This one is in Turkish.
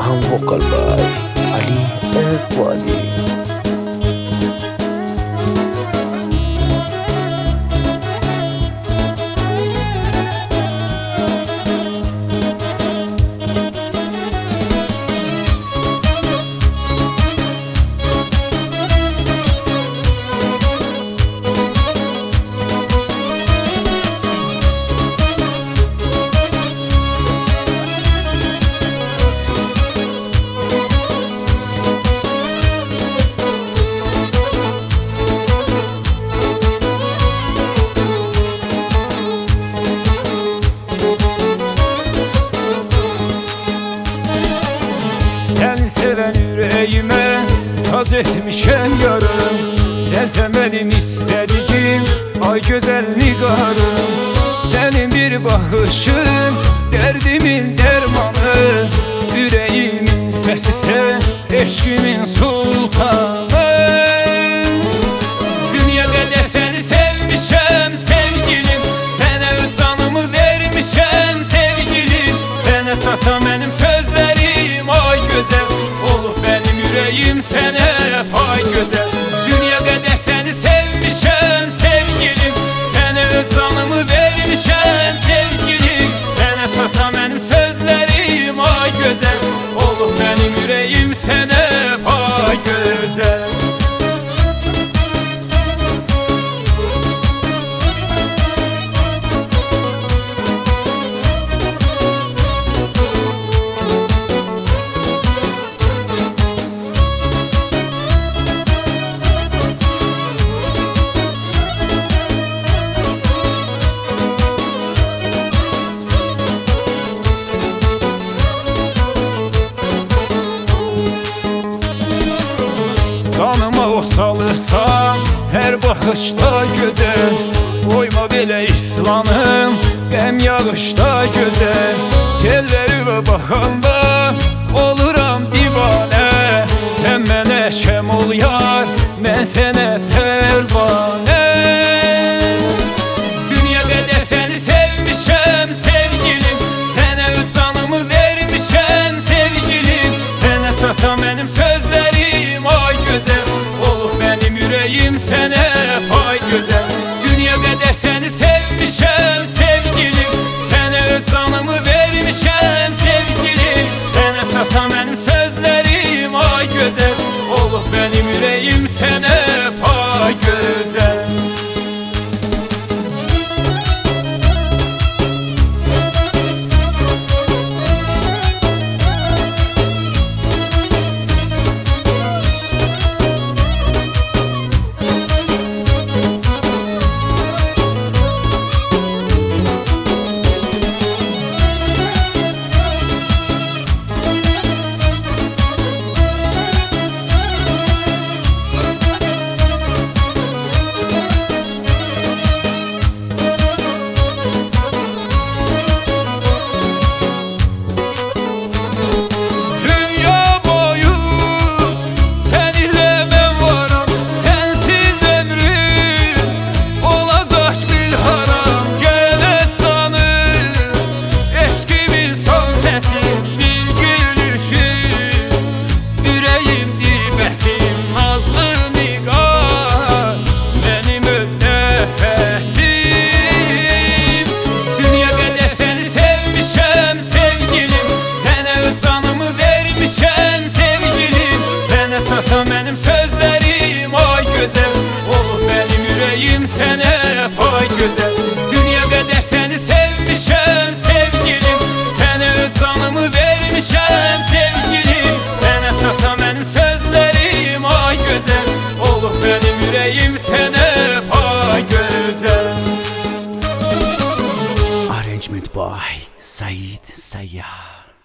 Ilham Vocal by Ali Ekwadi. Seni seven yüreğime taz etmişem yarım. Sensen benim istediğim ay güzel nigarım. Senin bir bakışın derdimin dermanı, yüreğimin sesi sen eşkimin sultanı. Dünya kadar seni sevmişem sevgilim, sana öz canımı vermişem sevgilim. Sana çatan benim sözlerim ay güzel, olup benim yüreğim sene pay güzel. Dünya kadar seni sevmişem sevgilim, sana öz canımı vermişem sevgilim. Sana çatan benim sözlerim ay güzel, olup benim yüreğim sene pay güzel. Canıma o salırsan her bakışta güzel, koyma belə islanım qəm yağışda güzel. Tellerime bakanda oluram divane, sen mənə şəm ol yar, mən sənə pərvanə. Dünya qədər səni sevmişəm sevgilim, sənə öz canımı vermişəm sevgilim. Sənə çatan mənim sözlerim ay güzel, olup benim yüreğim sene pay güzel. Dünya kadar seni sevmişem sevgilim, sana öz canımı vermişem sevgilim. Sana çatan benim sözlerim ay güzel, olup benim yüreğim sene pay güzel. Benim sözlerim ay güzel, olup benim yüreğim sene pay güzel. Dünya kadar seni sevmişem sevgilim, sana öz canımı vermişem sevgilim. Sana çatan benim sözlerim ay güzel, olup benim yüreğim sene pay güzel. Arrangement by Said Sayyar.